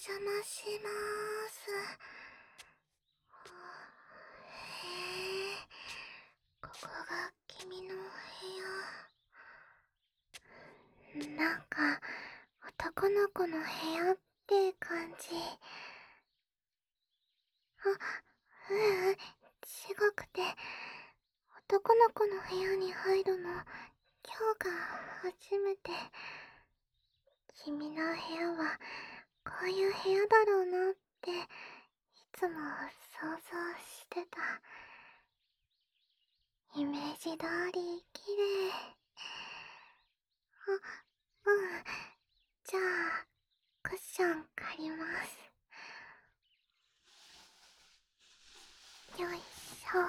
邪魔しまーす。へえ、ここが君のお部屋。なんか、男の子の部屋って感じ。あ、ううん、違くて、男の子の部屋に入るの、今日が初めて。君の部屋は、こういう部屋だろうなって、いつも想像してた。イメージ通り綺麗。あ、うん。じゃあ、クッション借ります。よいしょ。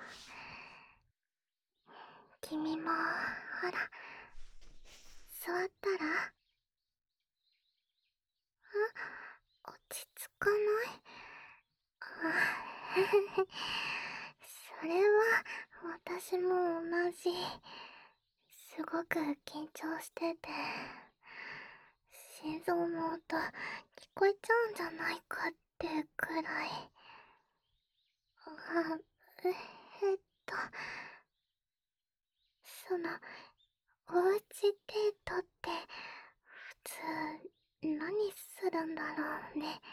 君も、ほら、座ったら？落ち着かない？それは、私も同じ。すごく緊張してて、心臓の音、聞こえちゃうんじゃないかってくらい。あ、えっと、その、おうちデートって、普通、何するんだろうね。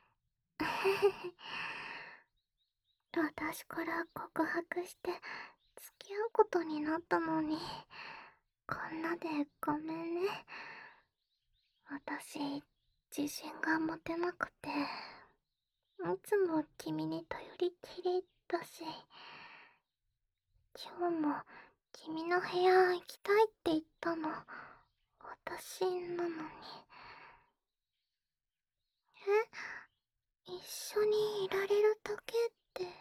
私から告白して付き合うことになったのに、こんなでごめんね。私、自信が持てなくて、いつも君に頼りきりだし、今日も君の部屋行きたいって言ったの、私なのに。一緒にいられるだけっていい？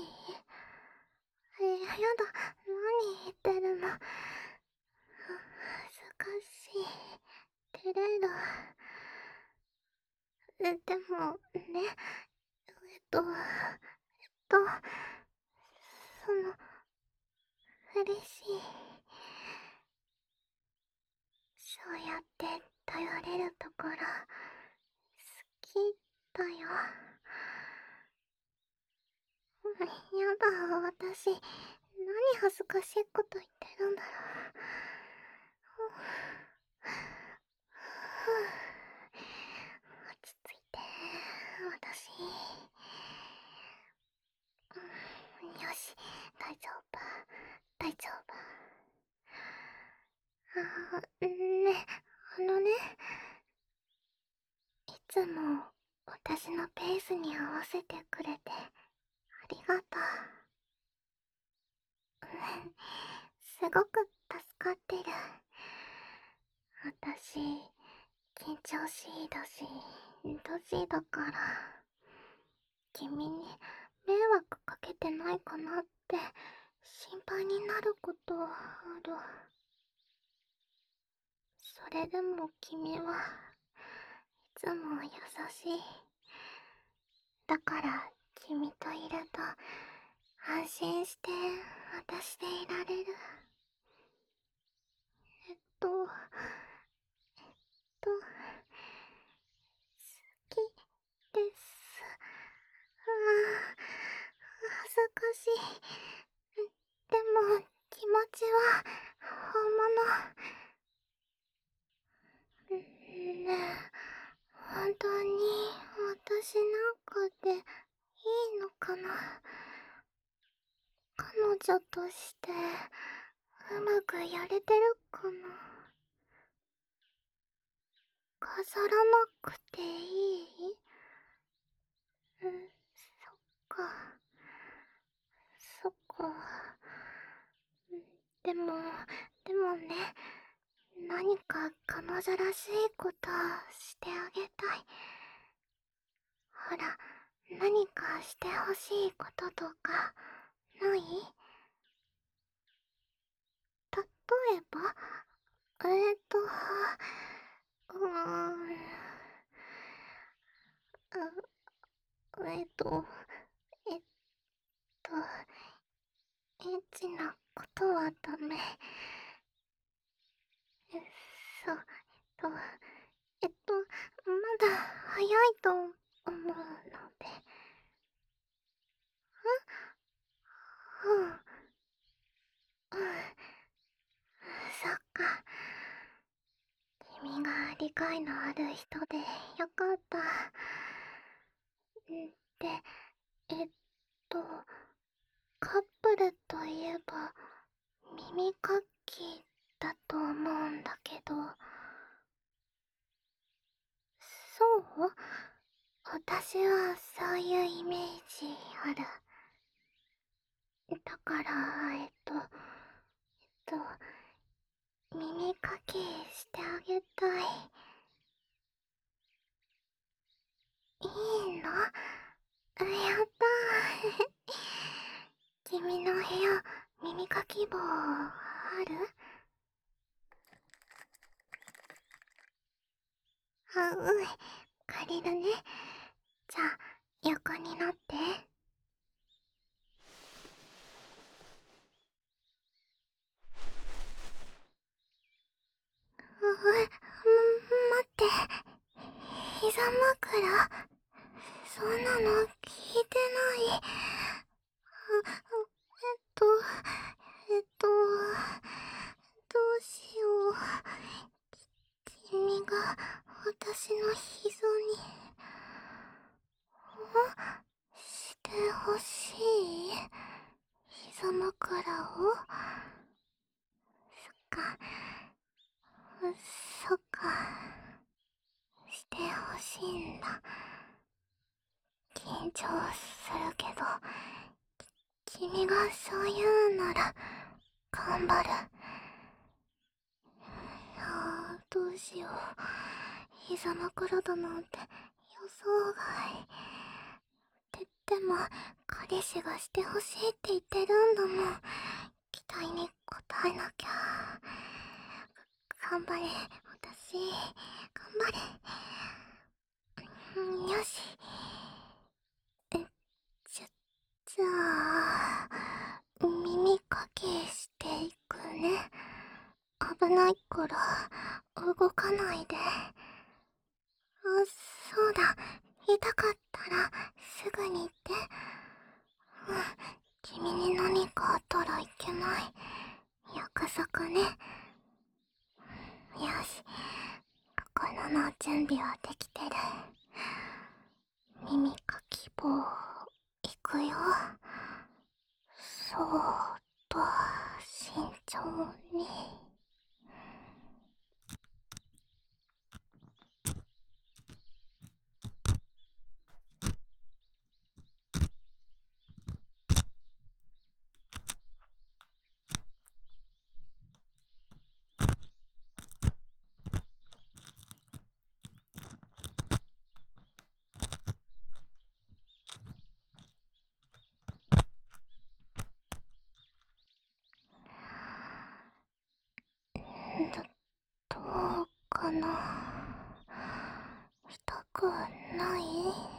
やだ、何言ってるの。恥ずかしい。照れる。でも、ね、と、嬉しい。そうやって頼れるところ、好きだよ。やだ、私、何恥ずかしいこと言ってるんだろう。落ち着いて、私。よし、大丈夫、大丈夫。ね、いつも私のペースに合わせてくれてありがとう。すごく助かってる。私、緊張しいだし、ドジだから、君に迷惑かけてないかなって心配になることある。それでも君はいつも優しい。だから君といると安心して私でいられる。えっと、好きです。恥ずかしい。でも気持ちは本物。ねえ、本当に私なんかでいいのかな。彼女としてうまくやれてるかな。飾らなくていい？そっか、そっか。でも、でもね、何か彼女らしいことしてあげたい。ほら、何かしてほしいこととか、ない？例えば、えっと、うーん、えっと、えっと、エッチなことはダメ。そう、と、まだ早いと思うので。うん。そっか。君が理解のある人でよかった。で、えっと、カップルといえば耳かきだと思うんだけど、そう？私はそういうイメージある。だから、耳かきしてあげたい。いいの？やったー。君の部屋、耳かき棒ある？借りるね。じゃあ、横になって。待って。膝枕？そんなの聞いてない。えっと、どうしよう。君が私の膝に、してほしい？膝枕を？そっか、そっか。してほしいんだ。緊張するけど、君がそう言うなら、頑張る。どうしよう。膝枕だなんて予想外。でも、彼氏がしてほしいって言ってるんだもん。期待に応えなきゃ。頑張れ、私。頑張れ。よし。え、じゃあ、耳かきしていくね。危ないから動かないで。そうだ。痛かったらすぐに言って。君に何かあったらいけない。約束ね。よし。心の準備はできてる。耳かき棒、いくよ。そーっと、慎重に。どうかな。痛くない？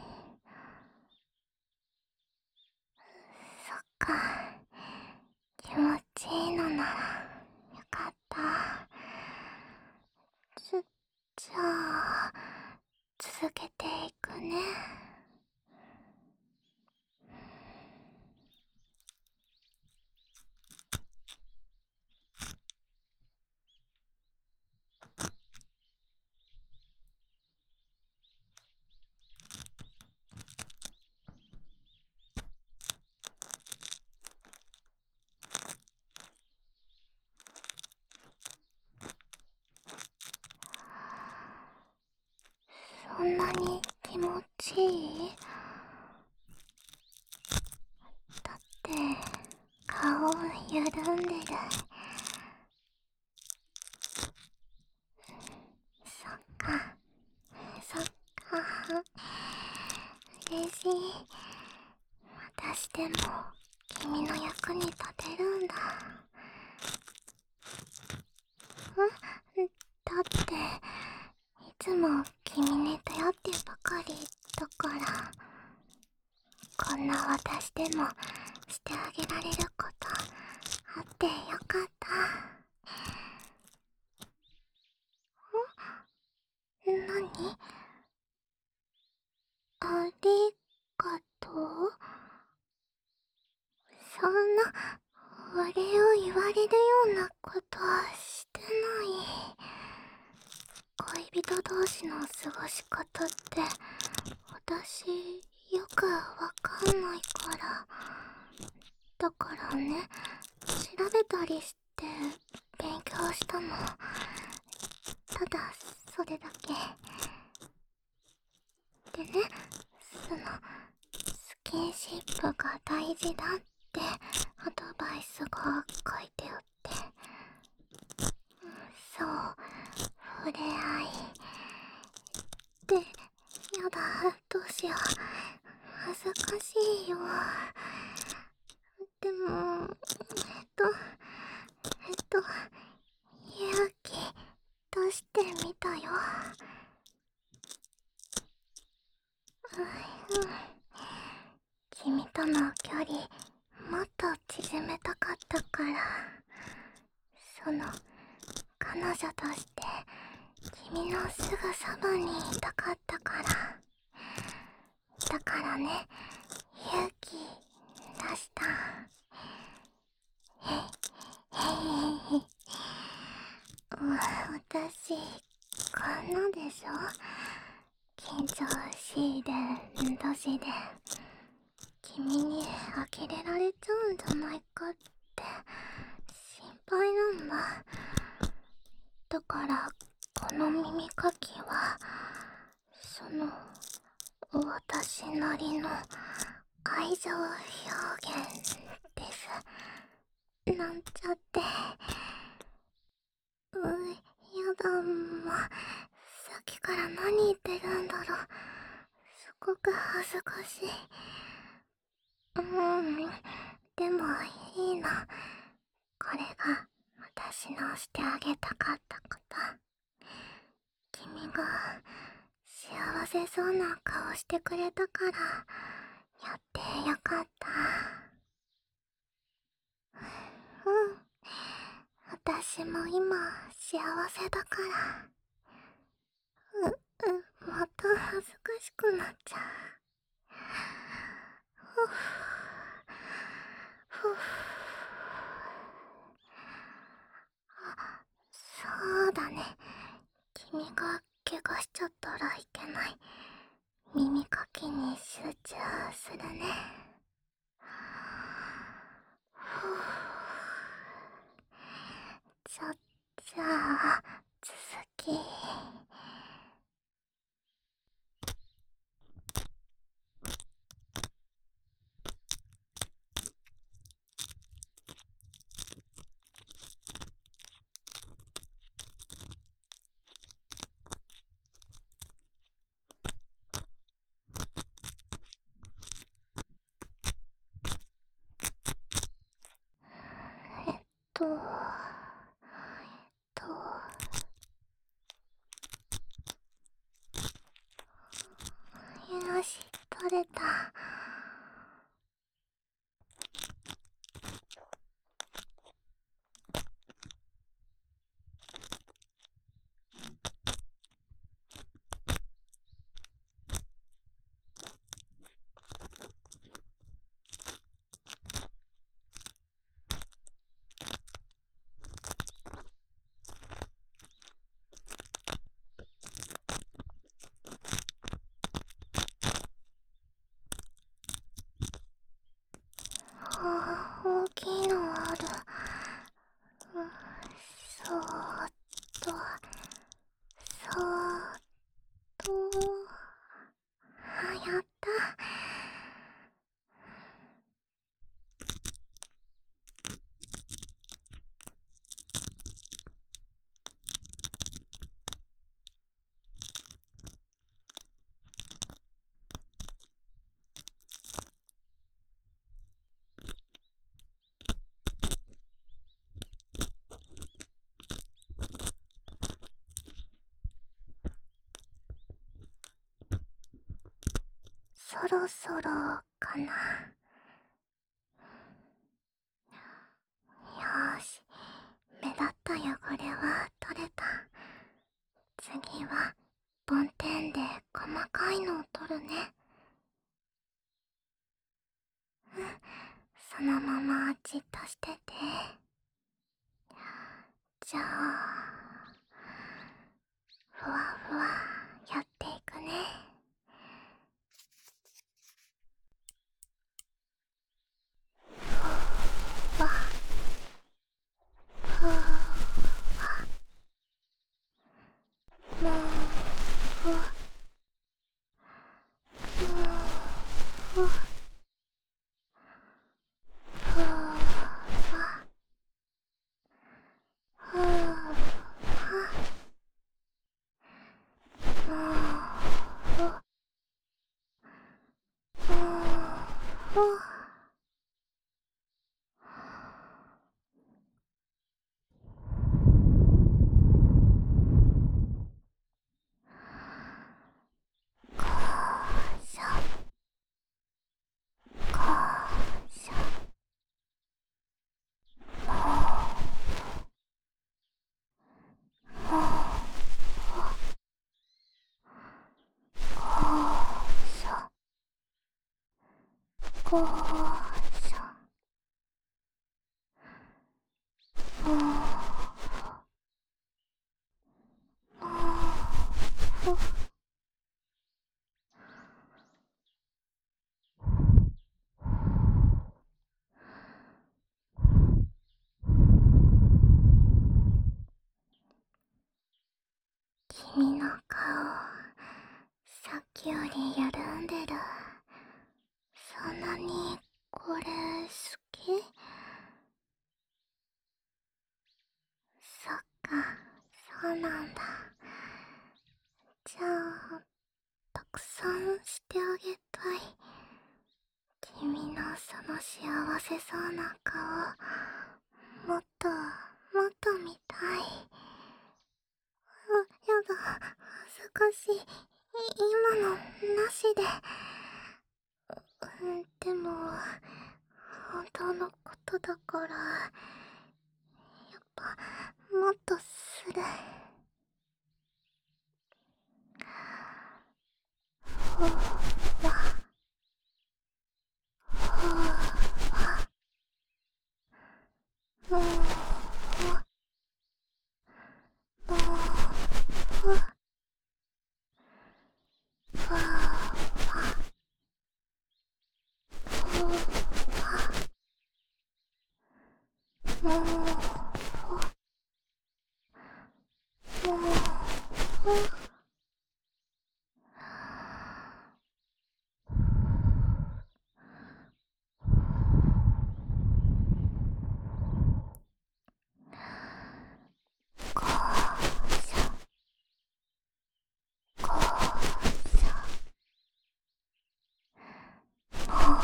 そっか。気持ちいいのならよかった。じゃあ、続けていくね。そんなに気持ちいい？だって顔緩んでる。そっか、そっか。嬉しい。私でも君の役に立てるんだ。だっていつも君に頼ってばかりだから。こんな私でもしてあげられることあってよかった。何？ れるようなことはしてない。恋人同士の過ごし方って私よくわかんないから。だからね、調べたりして勉強したの。ただそれだけでね、そのスキンシップが大事だってアドバイスが書いてあって、そう、触れ合いで、やだ、どうしよう、恥ずかしいよ。でも勇気出してみたよ。君との距離もっと縮めたかったから。その彼女として君のすぐそばにいたかったから。だからね、勇気出した。へへへへ。私こんなでしょ。緊張しいで年で君に呆れられちゃうんじゃないかって心配なんだ。だからこの耳かきはその私なりの愛情表現です。なんちゃって。やだ、もうさっきから何言ってるんだろう。すごく恥ずかしい。でもいいの。これが私のしてあげたかったこと。君が幸せそうな顔してくれたからやってよかった。私も今幸せだから。また恥ずかしくなっちゃう。ふふそうだね。君が怪我しちゃったらいけない。耳かきに集中するね。じゃあ続き。えっとよし、取れた。大きいのある。そーっとそーっと。やった。そろそろかな。よし、目立った汚れは取れた。次は梵天で細かいのを取るね。そのままじっとしてて。 じゃあふわふわやっていくね。ふわふわもうふわもうふわふわふわもうふわもうふわしょこうしょもうこうしょこうしょもうもう君の顔さっきより緩んでる。そんなにこれ好き？そっか、そうなんだ。じゃあたくさんしてあげたい。君のその幸せそうな顔もっともっと見たい。やだ、恥ずかしい。今のなしで。でも本当のことだからやっぱもっとする。ふわふわもうふわもうふわふわふわもうふわもうふわこうしょこうしょもう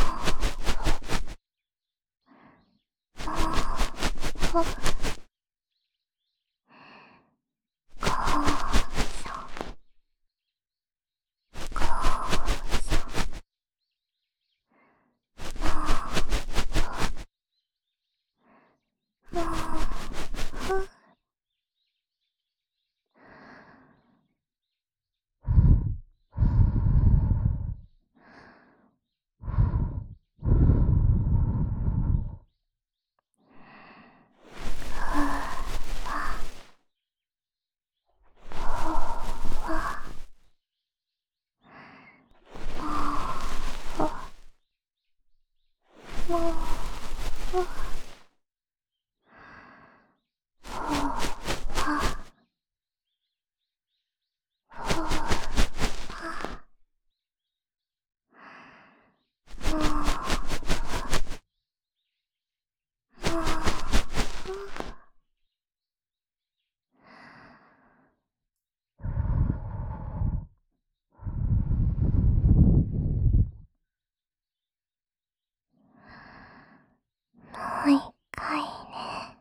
ふわこうしょこうしょもうふわもうふわもうもう一回ね。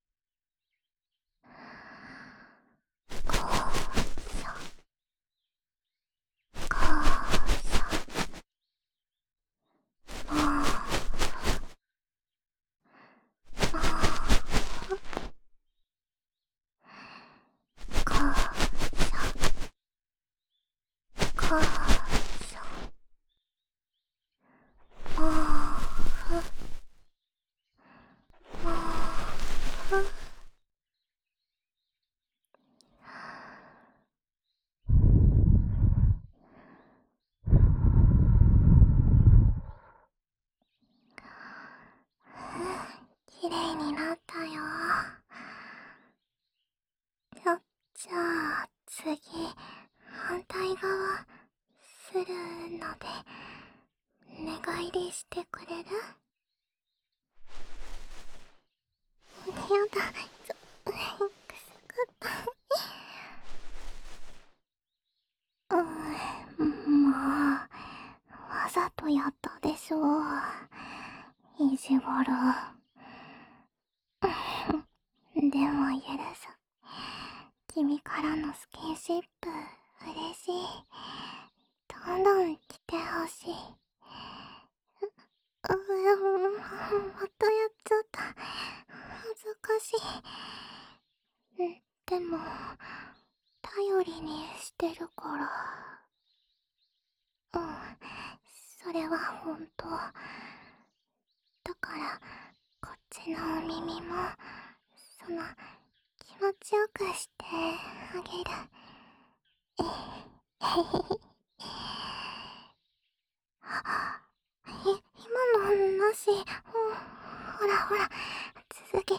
こうしょこうしょもうもうこうしょこうしょもう返りしてくれる？やだ、くすぐった。もう、わざとやったでしょ。意地悪。でも許す。君からのスキンシップ、嬉しい。どんどん来てほしい。またやっちゃった。恥ずかしい。でも、頼りにしてるから。それは本当。だから、こっちのお耳も、その、気持ちよくしてあげる。今のなし。ほらほら、続き。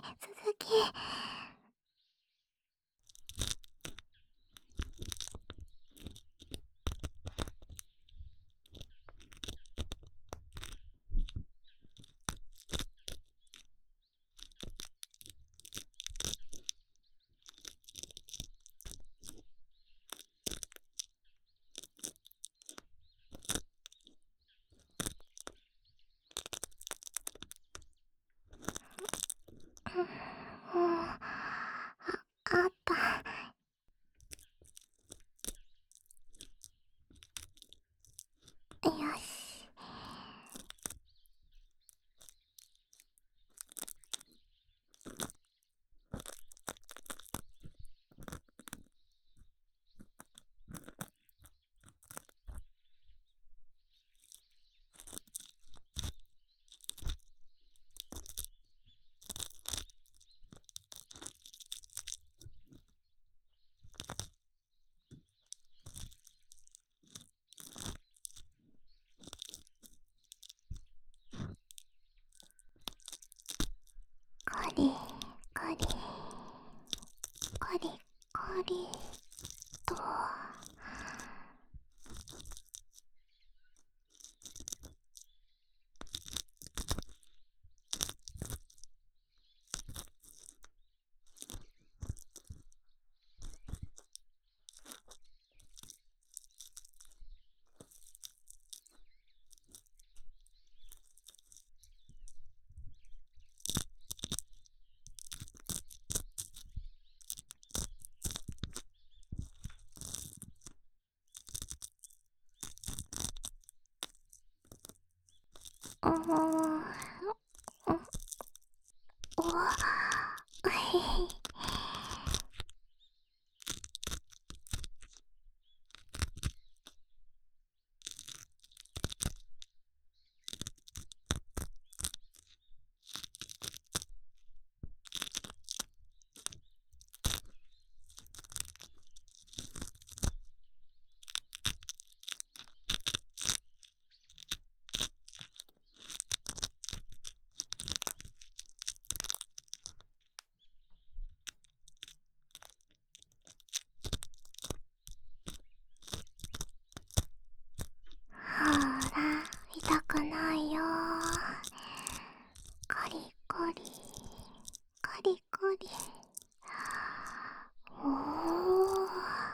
あった。よし。カリカリカリカリと。うわほら、痛くないよ。カリカリカリカリ。おー。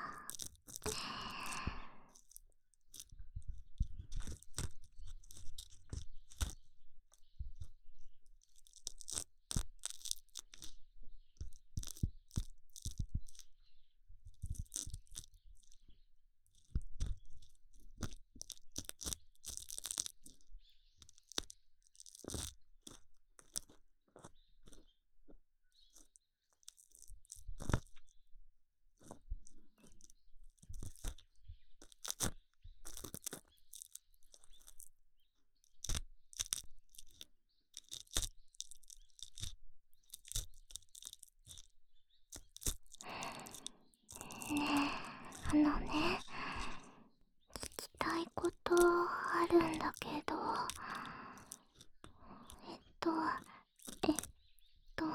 ね、聞きたいことあるんだけど。えっとえっと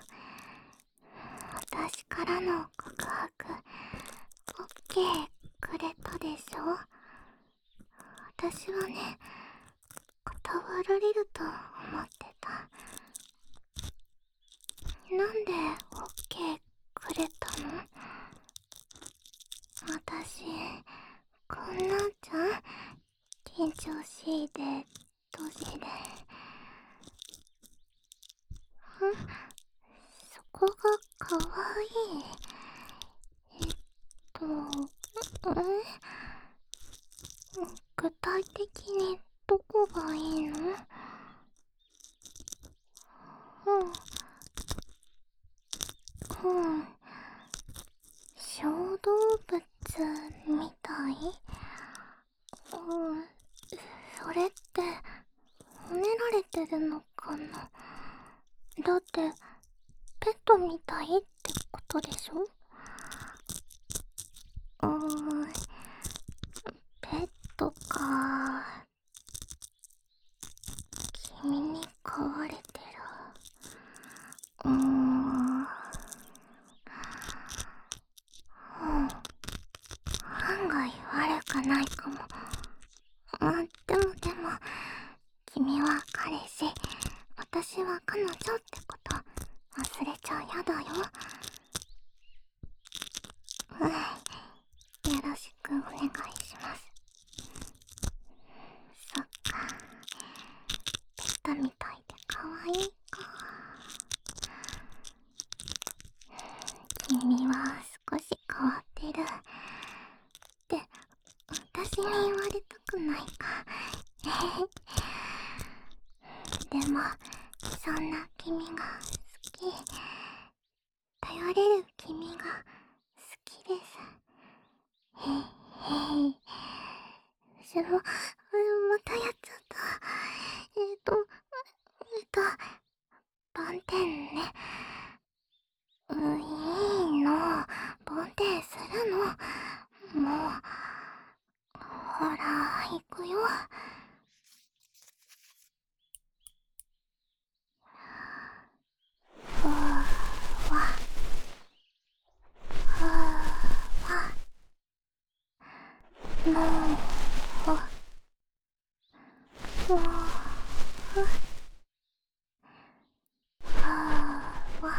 私からの告白 OK くれたでしょ。私はね、こわられると思ってた。なんで OK くれたの？私、こんなんじゃん。緊張しいで、年で。そこがかわいい。具体的にどこがいいの？小動物みたい？それって褒められてるのかな？だってペットみたいってことでしょ？ペットか。君に飼われてる。案外悪くないかも。でも、君は彼氏、私は彼女ってこと忘れちゃやだよ。よろしくお願いします。そっか、ペットみたいで可愛いか。君は少し変わってるって私に言われたくないか。でもそんな君が好き、頼れる君が好きです。またやっちゃった。梵天ね。いいの。梵天するの。もう。ほら、行くよ。ふわ。ふわ。もう。もう。ふわ。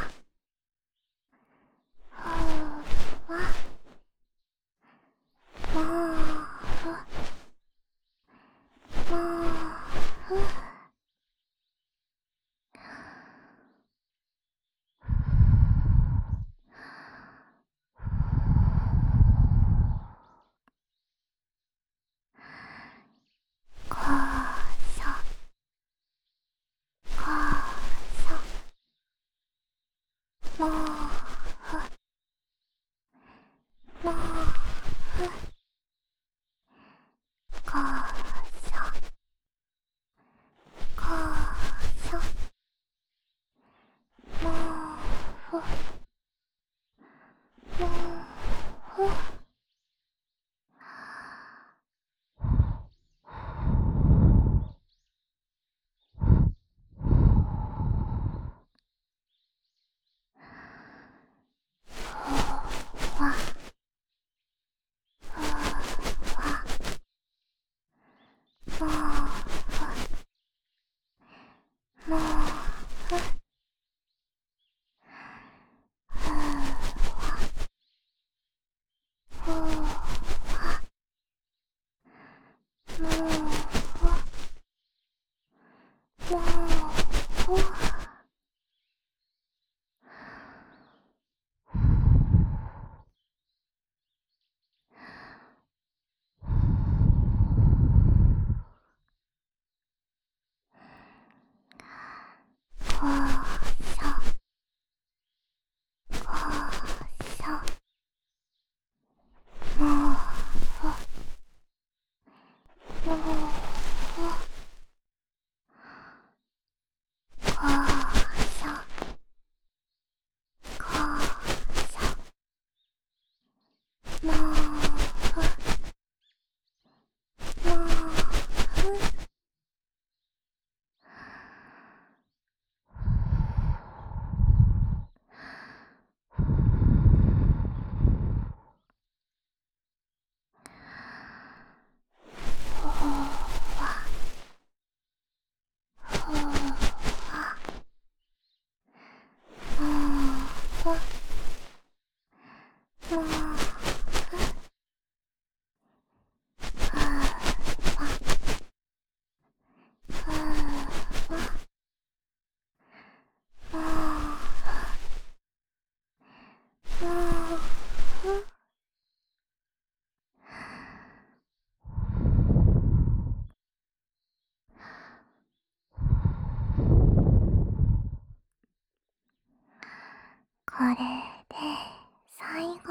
れで最後。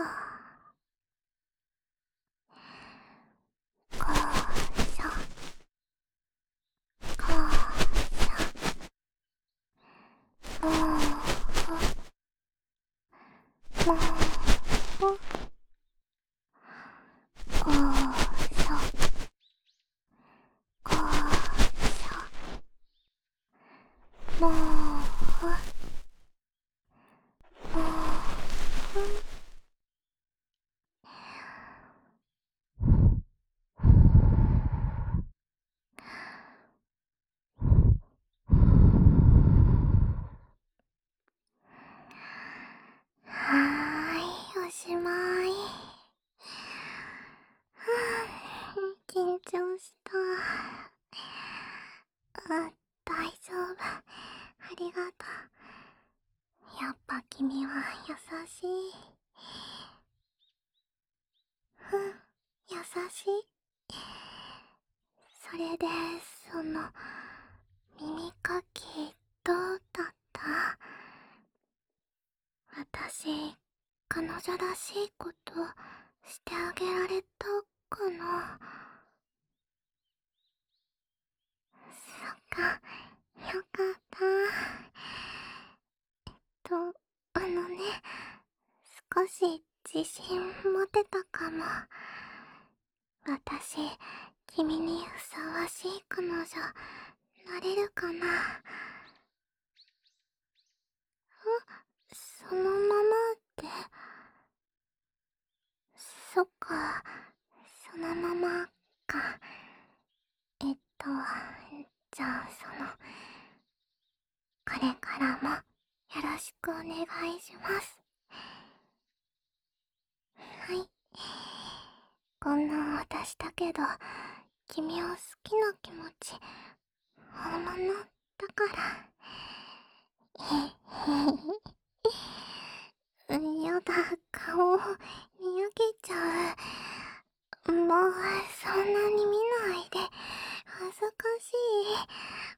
こうしょ、こうしょ。もう、こうしょ、こうしょ。もう、はーい、おしまい。緊張した。大丈夫。ありがとう。やっぱ君は優しい。優しい。それで、耳かき、どうだった？私、彼女らしいことしてあげられたかな？そっか、よかった。少し自信持てたかも。私、君にふさわしい彼女、なれるかな？そのままで。そっか、そのままか。じゃあこれからもよろしくお願いします。はい。こんな私だけど、君を好きな気持ち、本物だから。やだ、顔、にやけちゃう。もう、そんなに見ないで。恥ずかしい。